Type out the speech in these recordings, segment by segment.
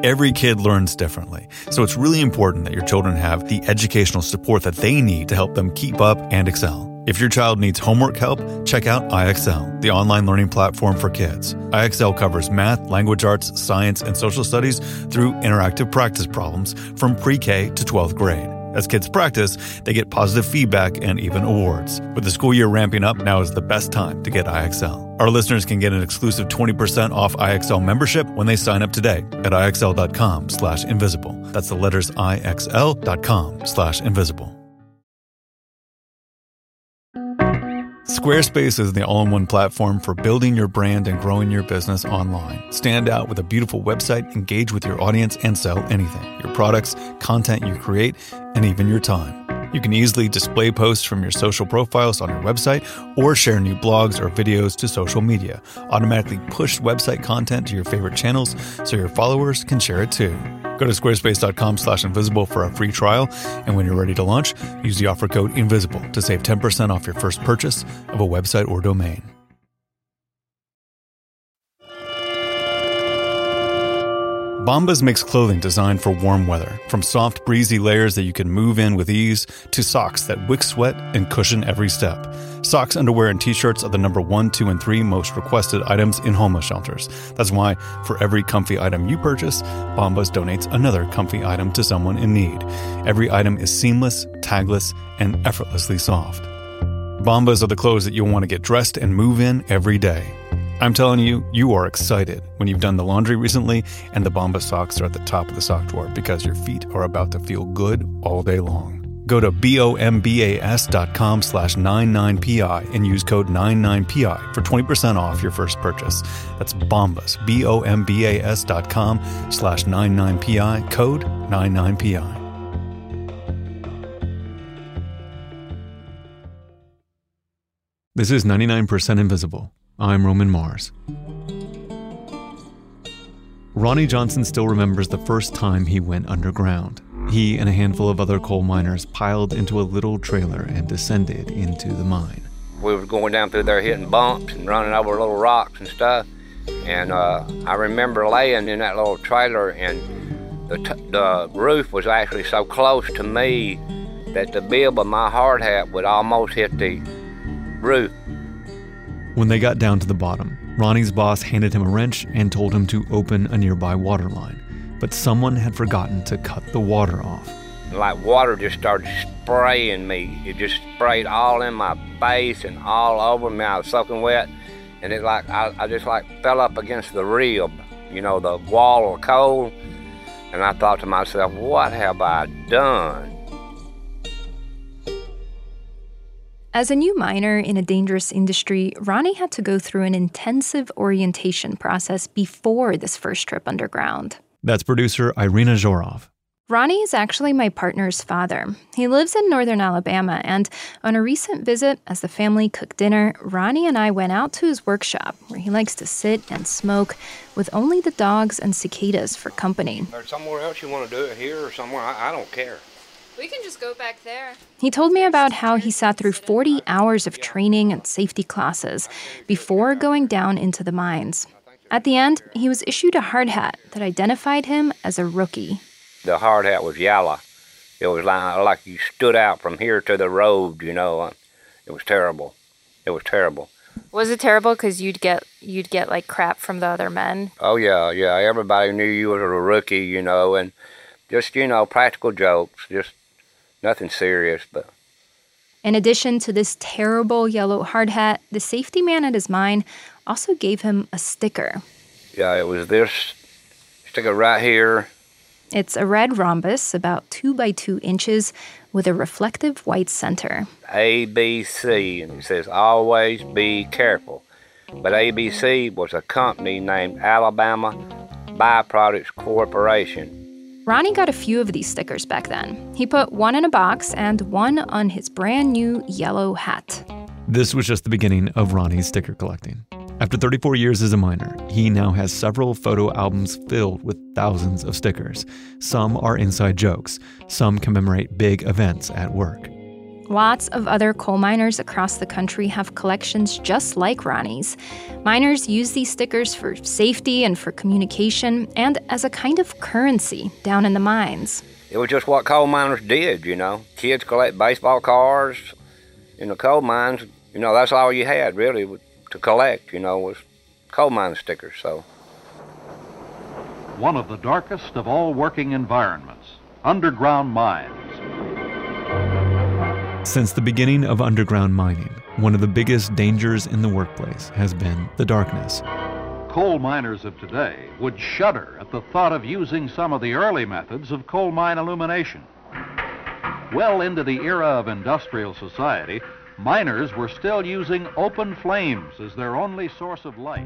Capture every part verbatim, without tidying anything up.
Every kid learns differently, so it's really important that your children have the educational support that they need to help them keep up and excel. If your child needs homework help, check out I X L, the online learning platform for kids. I X L covers math, language arts, science, and social studies through interactive practice problems from pre-K to twelfth grade. As kids practice, they get positive feedback and even awards. With the school year ramping up, now is the best time to get I X L. Our listeners can get an exclusive twenty percent off I X L membership when they sign up today at IXL.com slash invisible. That's the letters IXL.com slash invisible. Squarespace is the all-in-one platform for building your brand and growing your business online. Stand out with a beautiful website, engage with your audience, and sell anything. Your products, content you create, and even your time. You can easily display posts from your social profiles on your website or share new blogs or videos to social media. Automatically push website content to your favorite channels so your followers can share it too. Go to squarespace.com slash invisible for a free trial, and when you're ready to launch, use the offer code INVISIBLE to save ten percent off your first purchase of a website or domain. Bombas makes clothing designed for warm weather, from soft, breezy layers that you can move in with ease to socks that wick sweat and cushion every step. Socks, underwear, and t-shirts are the number one, two, and three most requested items in homeless shelters. That's why for every comfy item you purchase, Bombas donates another comfy item to someone in need. Every item is seamless, tagless, and effortlessly soft. Bombas are the clothes that you'll want to get dressed and move in every day. I'm telling you, you are excited when you've done the laundry recently and the Bombas socks are at the top of the sock drawer because your feet are about to feel good all day long. Go to bombas.com slash 99pi and use code ninety-nine P I for twenty percent off your first purchase. That's Bombas, B-O-M-B-A-S dot com slash 99pi, code ninety-nine P I. This is ninety-nine percent Invisible. I'm Roman Mars. Ronnie Johnson still remembers the first time he went underground. He and a handful of other coal miners piled into a little trailer and descended into the mine. We were going down through there hitting bumps and running over little rocks and stuff. And uh, I remember laying in that little trailer, and the, t- the roof was actually so close to me that the bib of my hard hat would almost hit the roof. When they got down to the bottom, Ronnie's boss handed him a wrench and told him to open a nearby water line. But someone had forgotten to cut the water off. Like water just started spraying me. It just sprayed all in my face and all over me. I was soaking wet, and it like I, I just like fell up against the rib, you know, the wall of coal. And I thought to myself, what have I done? As a new miner in a dangerous industry, Ronnie had to go through an intensive orientation process before this first trip underground. That's producer Irina Zhorov. Ronnie is actually my partner's father. He lives in northern Alabama, and on a recent visit, as the family cooked dinner, Ronnie and I went out to his workshop, where he likes to sit and smoke, with only the dogs and cicadas for company. Or somewhere else you want to do it, here or somewhere, I, I don't care. We can just go back there. He told me about how he sat through forty hours of training and safety classes before going down into the mines. At the end, he was issued a hard hat that identified him as a rookie. The hard hat was yellow. It was like, like you stood out from here to the road, you know. It was terrible. It was terrible. Was it terrible because you'd get you'd get like crap from the other men? Oh yeah, yeah. Everybody knew you was a rookie, you know, and just, you know, practical jokes, just nothing serious. But in addition to this terrible yellow hard hat, the safety man at his mine also gave him a sticker. Yeah, it was this sticker right here. It's a red rhombus, about two by two inches, with a reflective white center. A B C, and it says, always be careful. But A B C was a company named Alabama Byproducts Corporation. Ronnie got a few of these stickers back then. He put one in a box and one on his brand new yellow hat. This was just the beginning of Ronnie's sticker collecting. After thirty-four years as a miner, he now has several photo albums filled with thousands of stickers. Some are inside jokes. Some commemorate big events at work. Lots of other coal miners across the country have collections just like Ronnie's. Miners use these stickers for safety and for communication and as a kind of currency down in the mines. It was just what coal miners did, you know. Kids collect baseball cards in the coal mines. You know, that's all you had, really, to collect, you know, was coal mine stickers, so. One of the darkest of all working environments, underground mines. Since the beginning of underground mining, one of the biggest dangers in the workplace has been the darkness. Coal miners of today would shudder at the thought of using some of the early methods of coal mine illumination. Well into the era of industrial society, miners were still using open flames as their only source of light.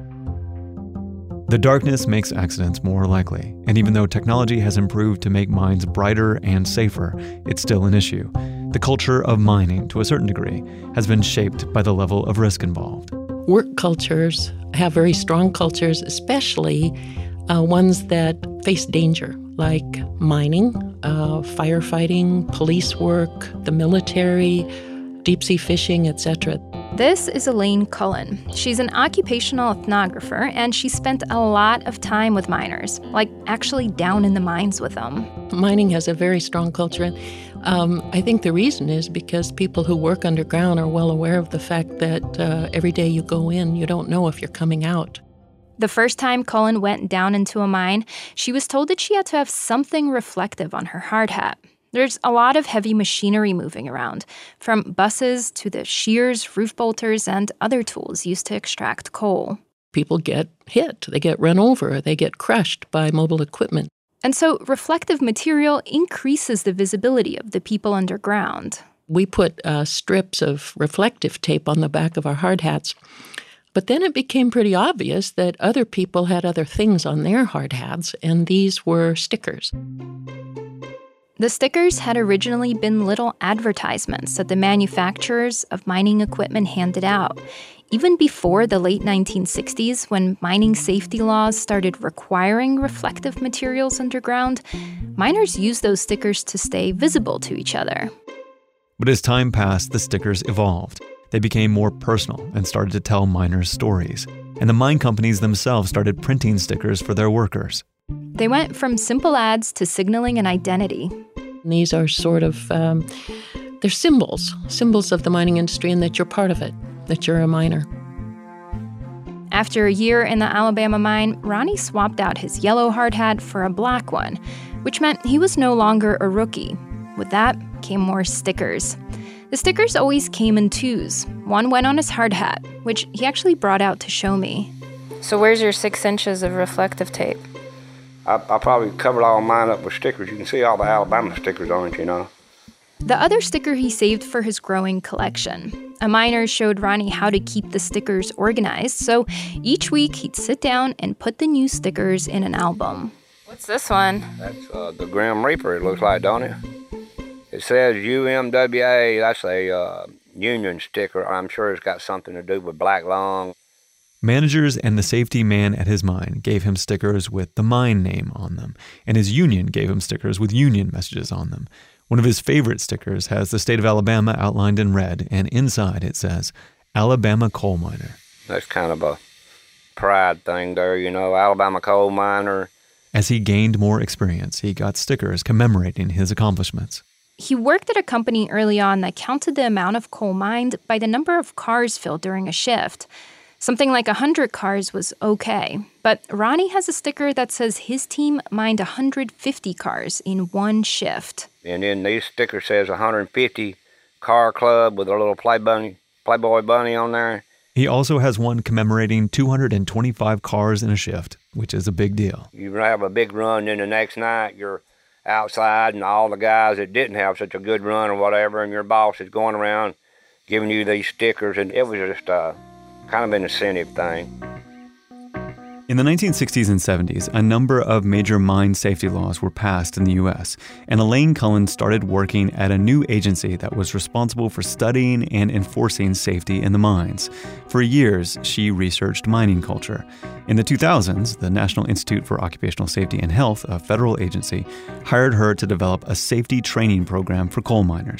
The darkness makes accidents more likely, and even though technology has improved to make mines brighter and safer, it's still an issue. The culture of mining, to a certain degree, has been shaped by the level of risk involved. Work cultures have very strong cultures, especially uh, ones that face danger, like mining, uh, firefighting, police work, the military, deep-sea fishing, et cetera. This is Elaine Cullen. She's an occupational ethnographer, and she spent a lot of time with miners, like actually down in the mines with them. Mining has a very strong culture. Um, I think the reason is because people who work underground are well aware of the fact that uh, every day you go in, you don't know if you're coming out. The first time Cullen went down into a mine, she was told that she had to have something reflective on her hard hat. There's a lot of heavy machinery moving around, from buses to the shears, roof bolters, and other tools used to extract coal. People get hit, they get run over, they get crushed by mobile equipment. And so reflective material increases the visibility of the people underground. We put uh, strips of reflective tape on the back of our hard hats, but then it became pretty obvious that other people had other things on their hard hats, and these were stickers. The stickers had originally been little advertisements that the manufacturers of mining equipment handed out. Even before the late nineteen sixties, when mining safety laws started requiring reflective materials underground, miners used those stickers to stay visible to each other. But as time passed, the stickers evolved. They became more personal and started to tell miners' stories. And the mine companies themselves started printing stickers for their workers. They went from simple ads to signaling an identity. These are sort of, um, they're symbols, symbols of the mining industry and that you're part of it, that you're a miner. After a year in the Alabama mine, Ronnie swapped out his yellow hard hat for a black one, which meant he was no longer a rookie. With that came more stickers. The stickers always came in twos. One went on his hard hat, which he actually brought out to show me. So where's your six inches of reflective tape? I, I probably covered all mine up with stickers. You can see all the Alabama stickers on it, you know. The other sticker he saved for his growing collection. A miner showed Ronnie how to keep the stickers organized, so each week he'd sit down and put the new stickers in an album. What's this one? That's uh, the Grim Reaper, it looks like, don't it? It says U M W A. That's a uh, union sticker. I'm sure it's got something to do with Black Lung. Managers and the safety man at his mine gave him stickers with the mine name on them, and his union gave him stickers with union messages on them. One of his favorite stickers has the state of Alabama outlined in red, and inside it says, Alabama Coal Miner. That's kind of a pride thing there, you know, Alabama Coal Miner. As he gained more experience, he got stickers commemorating his accomplishments. He worked at a company early on that counted the amount of coal mined by the number of cars filled during a shift. Something like one hundred cars was okay, but Ronnie has a sticker that says his team mined one hundred fifty cars in one shift. And then this sticker says one hundred fifty car club with a little play bunny, Playboy bunny on there. He also has one commemorating two hundred twenty-five cars in a shift, which is a big deal. You have a big run, then the next night you're outside and all the guys that didn't have such a good run or whatever, and your boss is going around giving you these stickers, and it was just uh, kind of an incentive thing. In the nineteen sixties and seventies, a number of major mine safety laws were passed in the U S, and Elaine Cullen started working at a new agency that was responsible for studying and enforcing safety in the mines. For years, she researched mining culture. In the two thousands, the National Institute for Occupational Safety and Health, a federal agency, hired her to develop a safety training program for coal miners.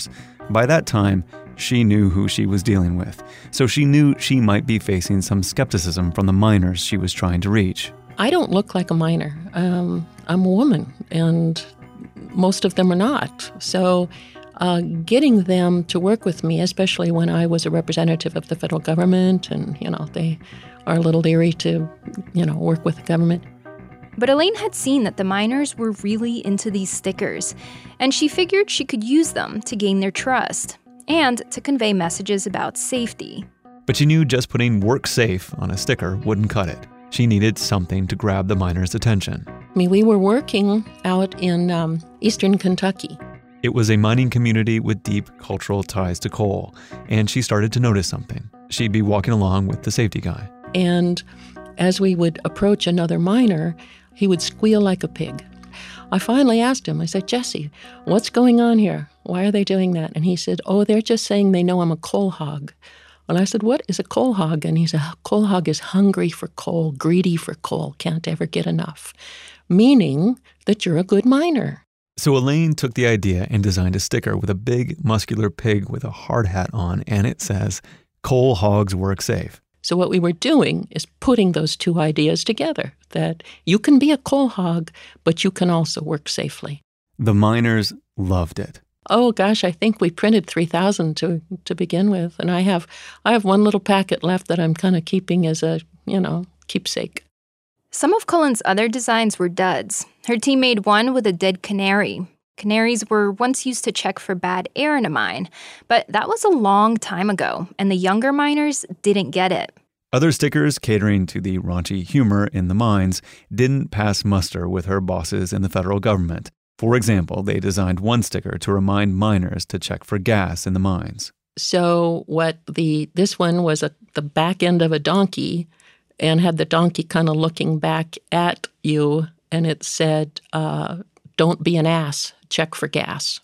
By that time, she knew who she was dealing with, so she knew she might be facing some skepticism from the miners she was trying to reach. I don't look like a miner. Um, I'm a woman, and most of them are not. So uh, getting them to work with me, especially when I was a representative of the federal government, and, you know, they are a little leery to, you know, work with the government. But Elaine had seen that the miners were really into these stickers, and she figured she could use them to gain their trust and to convey messages about safety. But she knew just putting "work safe" on a sticker wouldn't cut it. She needed something to grab the miners' attention. I mean, we were working out in um, eastern Kentucky. It was a mining community with deep cultural ties to coal, and she started to notice something. She'd be walking along with the safety guy. And as we would approach another miner, he would squeal like a pig. I finally asked him, I said, "Jesse, what's going on here? Why are they doing that?" And he said, "Oh, they're just saying they know I'm a coal hog." And I said, "What is a coal hog?" And he said, "Coal hog is hungry for coal, greedy for coal, can't ever get enough," meaning that you're a good miner. So Elaine took the idea and designed a sticker with a big, muscular pig with a hard hat on, and it says, "Coal hogs work safe." So what we were doing is putting those two ideas together, that you can be a coal hog, but you can also work safely. The miners loved it. Oh gosh, I think we printed three thousand to to begin with, and I have I have one little packet left that I'm kind of keeping as a, you know, keepsake. Some of Cullen's other designs were duds. Her team made one with a dead canary. Canaries were once used to check for bad air in a mine, but that was a long time ago, and the younger miners didn't get it. Other stickers catering to the raunchy humor in the mines didn't pass muster with her bosses in the federal government. For example, they designed one sticker to remind miners to check for gas in the mines. So what the this one was a, the back end of a donkey, and had the donkey kind of looking back at you, and it said, uh, "Don't be an ass, check for gas."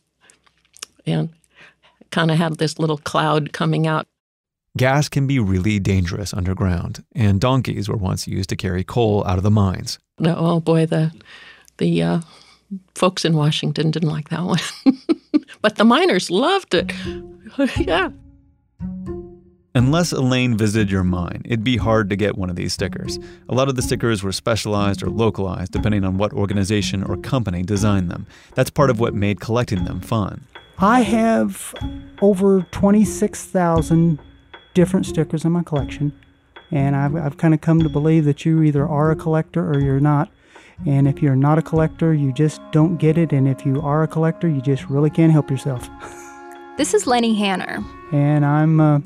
And kind of had this little cloud coming out. Gas can be really dangerous underground, and donkeys were once used to carry coal out of the mines. No, oh boy, the the uh, folks in Washington didn't like that one. But the miners loved it. Yeah. Unless Elaine visited your mine, it'd be hard to get one of these stickers. A lot of the stickers were specialized or localized depending on what organization or company designed them. That's part of what made collecting them fun. I have over twenty-six thousand different stickers in my collection, and I've, I've kind of come to believe that you either are a collector or you're not. And if you're not a collector, you just don't get it, and if you are a collector, you just really can't help yourself. This is Lenny Hanner. And I'm a,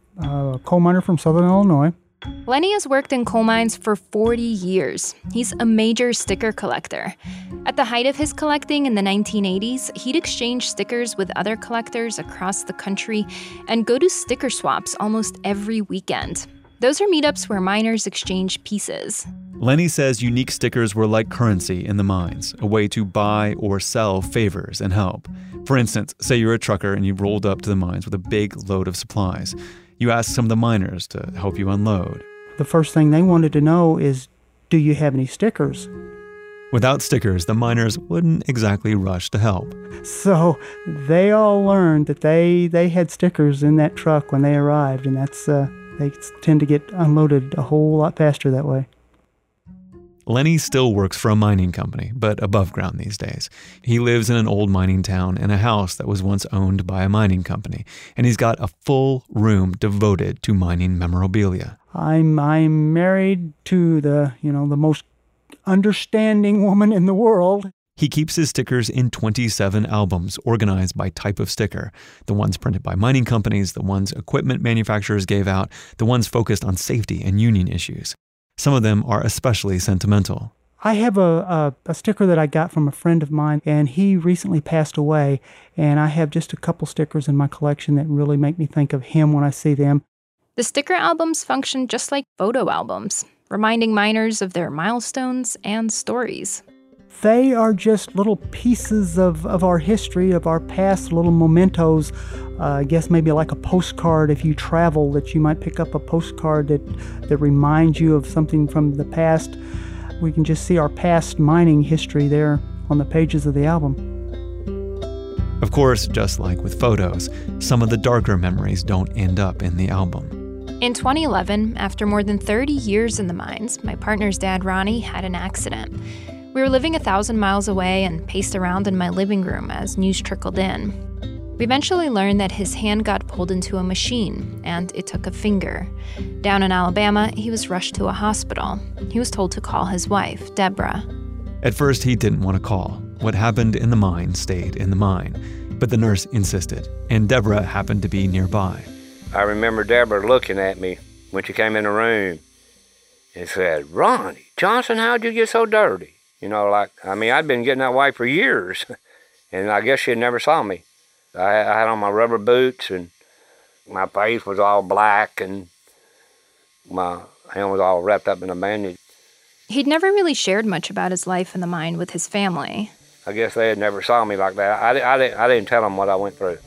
a coal miner from Southern Illinois. Lenny has worked in coal mines for forty years. He's a major sticker collector. At the height of his collecting in the nineteen eighties, he'd exchange stickers with other collectors across the country and go to sticker swaps almost every weekend. Those are meetups where miners exchange pieces. Lenny says unique stickers were like currency in the mines, a way to buy or sell favors and help. For instance, say you're a trucker and you rolled up to the mines with a big load of supplies. You ask some of the miners to help you unload. The first thing they wanted to know is, do you have any stickers? Without stickers, the miners wouldn't exactly rush to help. So they all learned that they, they had stickers in that truck when they arrived, and that's uh, they tend to get unloaded a whole lot faster that way. Lenny still works for a mining company, but above ground these days. He lives in an old mining town in a house that was once owned by a mining company, and he's got a full room devoted to mining memorabilia. I'm I'm married to the, you know, the most understanding woman in the world. He keeps his stickers in twenty-seven albums organized by type of sticker. The ones printed by mining companies, the ones equipment manufacturers gave out, the ones focused on safety and union issues. Some of them are especially sentimental. I have a, a, a sticker that I got from a friend of mine, and he recently passed away, and I have just a couple stickers in my collection that really make me think of him when I see them. The sticker albums function just like photo albums, reminding miners of their milestones and stories. They are just little pieces of, of our history, of our past, little mementos. Uh, I guess maybe like a postcard if you travel, that you might pick up a postcard that, that reminds you of something from the past. We can just see our past mining history there on the pages of the album. Of course, just like with photos, some of the darker memories don't end up in the album. In twenty eleven, after more than thirty years in the mines, my partner's dad, Ronnie, had an accident. We were living a thousand miles away and paced around in my living room as news trickled in. We eventually learned that his hand got pulled into a machine, and it took a finger. Down in Alabama, he was rushed to a hospital. He was told to call his wife, Deborah. At first, he didn't want to call. What happened in the mine stayed in the mine. But the nurse insisted, and Deborah happened to be nearby. I remember Deborah looking at me when she came in the room and said, "Ronnie Johnson, how'd you get so dirty?" You know, like, I mean, I'd been getting that way for years, and I guess she had never saw me. I, I had on my rubber boots, and my face was all black, and my hand was all wrapped up in a bandage. He'd never really shared much about his life in the mine with his family. I guess they had never saw me like that. I, I, I, I didn't tell them what I went through.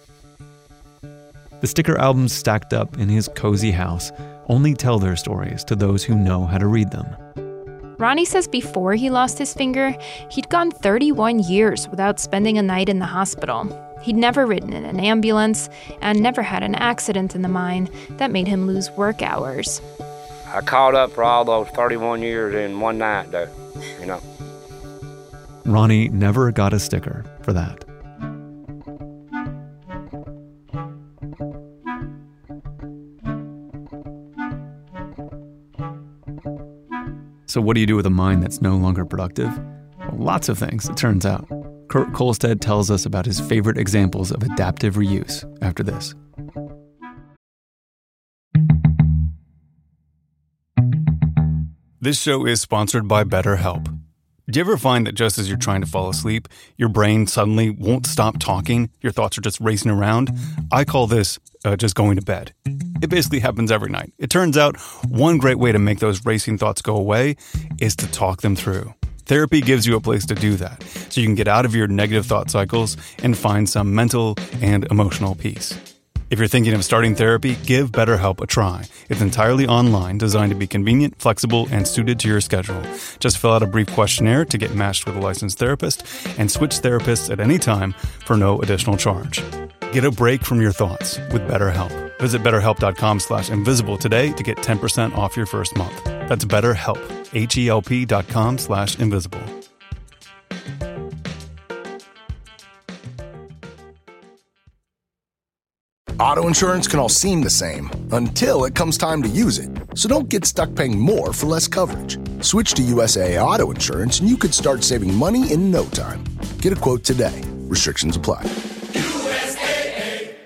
The sticker albums stacked up in his cozy house only tell their stories to those who know how to read them. Ronnie says before he lost his finger, he'd gone thirty-one years without spending a night in the hospital. He'd never ridden in an ambulance and never had an accident in the mine that made him lose work hours. I caught up for all those thirty-one years in one night, though, you know. Ronnie never got a sticker for that. So what do you do with a mine that's no longer productive? Well, lots of things, it turns out. Kurt Kohlstedt tells us about his favorite examples of adaptive reuse after this. This show is sponsored by BetterHelp. Do you ever find that just as you're trying to fall asleep, your brain suddenly won't stop talking? Your thoughts are just racing around? I call this uh, just going to bed. It basically happens every night. It turns out one great way to make those racing thoughts go away is to talk them through. Therapy gives you a place to do that, so you can get out of your negative thought cycles and find some mental and emotional peace. If you're thinking of starting therapy, give BetterHelp a try. It's entirely online, designed to be convenient, flexible, and suited to your schedule. Just fill out a brief questionnaire to get matched with a licensed therapist and switch therapists at any time for no additional charge. Get a break from your thoughts with BetterHelp. Visit betterhelp.com slash invisible today to get ten percent off your first month. That's BetterHelp, H-E-L-P dot com slash invisible. Auto insurance can all seem the same until it comes time to use it. So don't get stuck paying more for less coverage. Switch to U S A A Auto Insurance and you could start saving money in no time. Get a quote today. Restrictions apply. U S A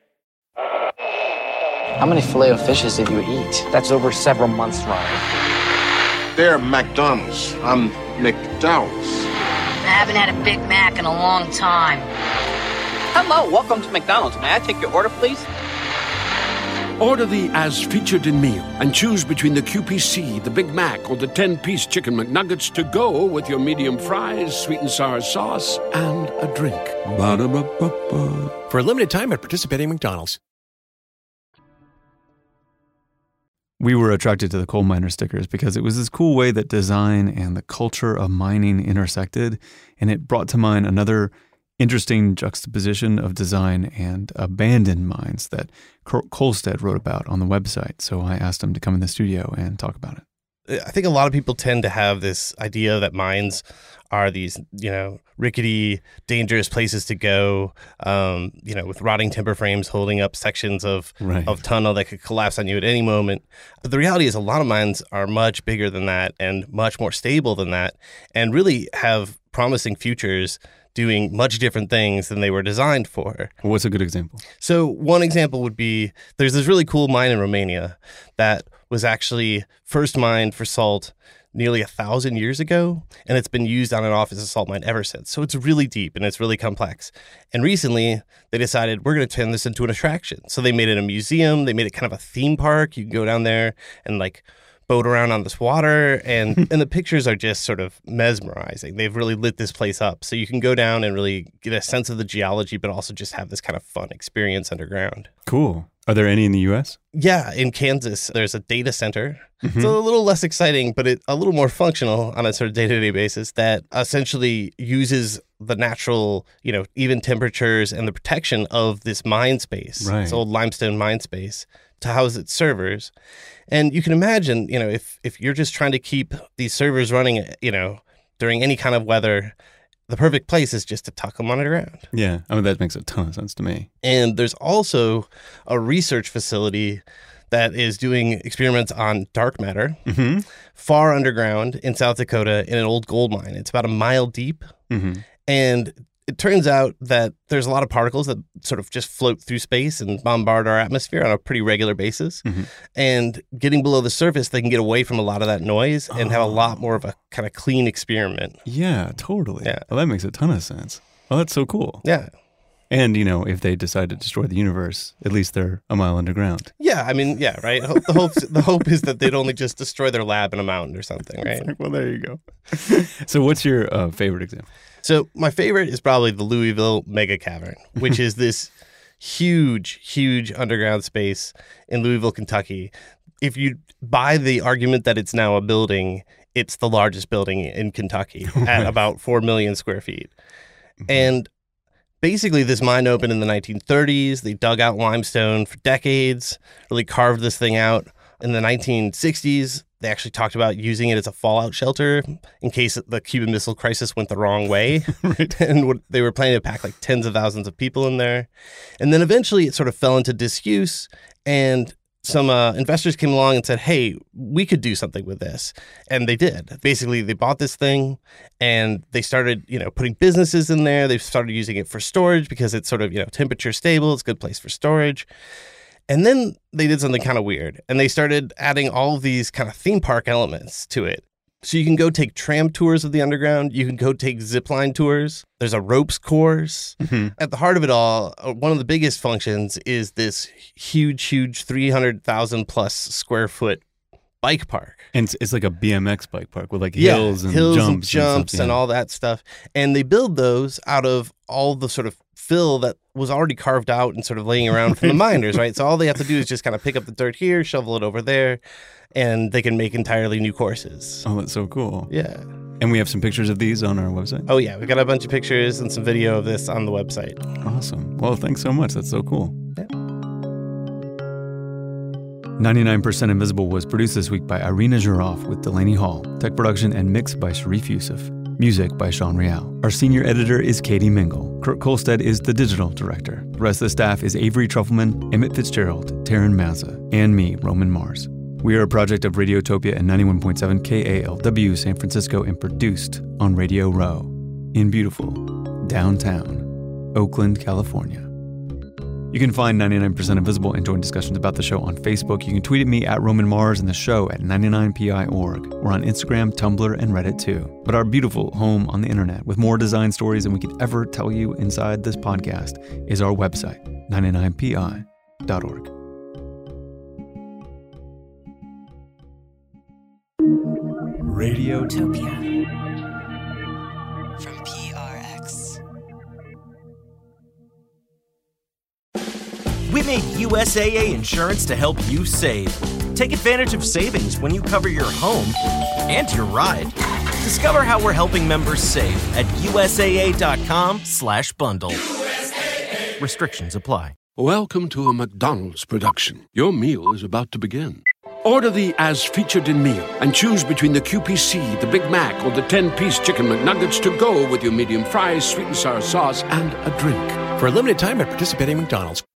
A. How many Filet-O-Fishes did you eat? That's over several months' run. They're McDonald's. I'm McDowell's. I haven't had a Big Mac in a long time. Hello, welcome to McDonald's. May I take your order, please? Order the as featured in meal and choose between the Q P C, the Big Mac, or the ten-piece chicken McNuggets to go with your medium fries, sweet and sour sauce, and a drink. Ba-da-ba-ba-ba. For a limited time at participating McDonald's. We were attracted to the coal miner stickers because it was this cool way that design and the culture of mining intersected, and it brought to mind another interesting juxtaposition of design and abandoned mines that Kurt Kohlstedt wrote about on the website. So I asked him to come in the studio and talk about it. I think a lot of people tend to have this idea that mines are these, you know, rickety, dangerous places to go, um, you know, with rotting timber frames holding up sections of, right. of tunnel that could collapse on you at any moment. But the reality is a lot of mines are much bigger than that and much more stable than that and really have promising futures doing much different things than they were designed for. What's a good example? So one example would be there's this really cool mine in Romania that was actually first mined for salt nearly a thousand years ago, and it's been used on and off as a salt mine ever since. So it's really deep and it's really complex. And recently they decided we're going to turn this into an attraction. So they made it a museum. They made it kind of a theme park. You can go down there and like boat around on this water, and and the pictures are just sort of mesmerizing. They've really lit this place up. So you can go down and really get a sense of the geology, but also just have this kind of fun experience underground. Cool. Are there any in the U S? Yeah, in Kansas, there's a data center. Mm-hmm. It's a little less exciting, but it, a little more functional on a sort of day-to-day basis that essentially uses the natural, you know, even temperatures and the protection of this mine space, Right. this old limestone mine space, to house its servers. And you can imagine, you know, if if you're just trying to keep these servers running, you know, during any kind of weather, the perfect place is just to tuck them underground. Yeah, I mean, that makes a ton of sense to me. And there's also a research facility that is doing experiments on dark matter Mm-hmm. far underground in South Dakota in an old gold mine. It's about a mile deep. Mm-hmm. And it turns out that there's a lot of particles that sort of just float through space and bombard our atmosphere on a pretty regular basis. Mm-hmm. And getting below the surface, they can get away from a lot of that noise and have a lot more of a kind of clean experiment. Yeah, totally. Yeah. Well, that makes a ton of sense. Well, that's so cool. Yeah. And, you know, if they decide to destroy the universe, at least they're a mile underground. Yeah, I mean, yeah, right? Ho- The hope, the hope is that they'd only just destroy their lab in a mountain or something, right? It's like, well, there you go. So what's your uh, favorite example? So my favorite is probably the Louisville Mega Cavern, which is this huge, huge underground space in Louisville, Kentucky. If you buy the argument that it's now a building, it's the largest building in Kentucky at about four million square feet. And basically, this mine opened in the nineteen thirties. They dug out limestone for decades, really carved this thing out. In the nineteen sixties, they actually talked about using it as a fallout shelter in case the Cuban Missile Crisis went the wrong way. Right. And what- they were planning to pack like tens of thousands of people in there. And then eventually it sort of fell into disuse, and some uh, investors came along and said, hey, we could do something with this. And they did. Basically, they bought this thing and they started, you know, putting businesses in there. They started using it for storage because it's sort of, you know, temperature stable. It's a good place for storage. And then they did something kind of weird. And they started adding all of these kind of theme park elements to it. So you can go take tram tours of the underground. You can go take zipline tours. There's a ropes course. Mm-hmm. At the heart of it all, uh, one of the biggest functions is this huge, huge three hundred thousand plus square foot bike park. And it's, it's like a B M X bike park with like Yeah, hills and hills jumps, and, jumps stuff, and yeah. all that stuff. And they build those out of all the sort of fill that was already carved out and sort of laying around from the miners, right? So all they have to do is just kind of pick up the dirt here, shovel it over there, and they can make entirely new courses. Oh, that's so cool. Yeah. And we have some pictures of these on our website? Oh, yeah. We've got a bunch of pictures and some video of this on the website. Awesome. Well, thanks so much. That's so cool. Yeah. ninety-nine percent Invisible was produced this week by Irina Zhuroff with Delaney Hall. Tech production and mix by Sharif Yusuf. Music by Sean Real. Our senior editor is Katie Mingle. Kurt Kolstad is the digital director. The rest of the staff is Avery Trufelman, Emmett Fitzgerald, Taryn Mazza, and me, Roman Mars. We are a project of Radiotopia and ninety-one point seven K A L W San Francisco and produced on Radio Row in beautiful downtown Oakland, California. You can find ninety-nine percent Invisible and join discussions about the show on Facebook. You can tweet at me at Roman Mars and the show at ninety-nine P I dot org. We're on Instagram, Tumblr, and Reddit too. But our beautiful home on the internet with more design stories than we could ever tell you inside this podcast is our website, ninety-nine P I dot org. Radiotopia from P R X. We made U S A A Insurance to help you save. Take advantage of savings when you cover your home and your ride. Discover how we're helping members save at U S A A dot com slash bundle. Restrictions apply. Welcome to a McDonald's production. Your meal is about to begin. Order the as featured in meal and choose between the Q P C, the Big Mac, or the ten-piece chicken McNuggets to go with your medium fries, sweet and sour sauce, and a drink. For a limited time at participating McDonald's.